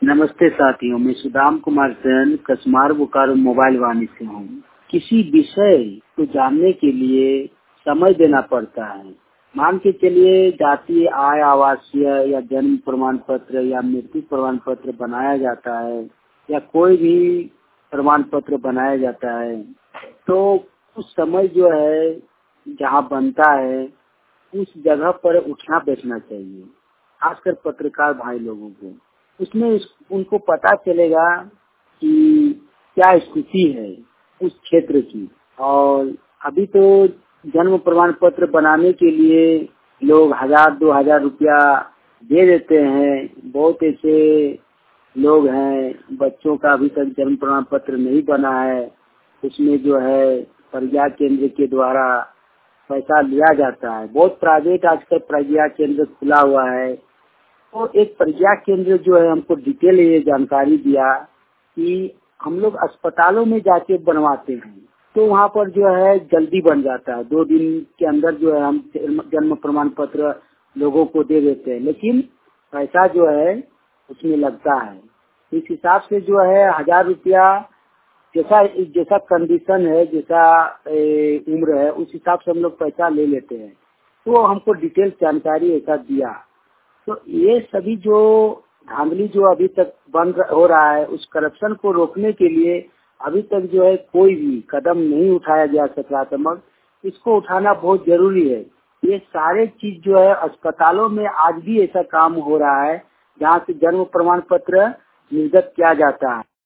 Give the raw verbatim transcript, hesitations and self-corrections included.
नमस्ते साथियों, मैं सुदाम कुमार सेन कसमार बोकारो मोबाइल वाणी से हूँ। किसी विषय को जानने के लिए समय देना पड़ता है। मान के चलिए जातीय आय आवासीय या जन्म प्रमाण पत्र या मृत्यु प्रमाण पत्र बनाया जाता है या कोई भी प्रमाण पत्र बनाया जाता है, तो उस समय जो है जहाँ बनता है उस जगह पर उठना बैठना चाहिए, खासकर पत्रकार भाई लोगों को। उसमें उनको पता चलेगा कि क्या स्थिति है उस क्षेत्र की। और अभी तो जन्म प्रमाण पत्र बनाने के लिए लोग हजार दो हजार रुपया दे देते हैं। बहुत ऐसे लोग हैं, बच्चों का अभी तक जन्म प्रमाण पत्र नहीं बना है, उसमें जो है प्रज्ञा केंद्र के द्वारा पैसा लिया जाता है। बहुत प्राइवेट आजकल प्रज्ञा केंद्र खुला हुआ है। तो एक प्रज्ञा केंद्र जो है हमको डिटेल ये जानकारी दिया कि हम लोग अस्पतालों में जाके बनवाते हैं, तो वहाँ पर जो है जल्दी बन जाता है। दो दिन के अंदर जो है हम जन्म प्रमाण पत्र लोगों को दे देते हैं, लेकिन पैसा जो है उसमें लगता है। इस हिसाब से जो है हजार रुपया जैसा जैसा कंडीशन है, जैसा ए, उम्र है, उस हिसाब से हम लोग पैसा ले लेते हैं। तो हमको डिटेल जानकारी ऐसा दिया। तो ये सभी जो धांधली जो अभी तक बंद हो रहा है, उस करप्शन को रोकने के लिए अभी तक जो है कोई भी कदम नहीं उठाया गया सकारात्मक। इसको उठाना बहुत जरूरी है। ये सारे चीज जो है अस्पतालों में आज भी ऐसा काम हो रहा है जहाँ से जन्म प्रमाण पत्र निर्गत किया जाता है।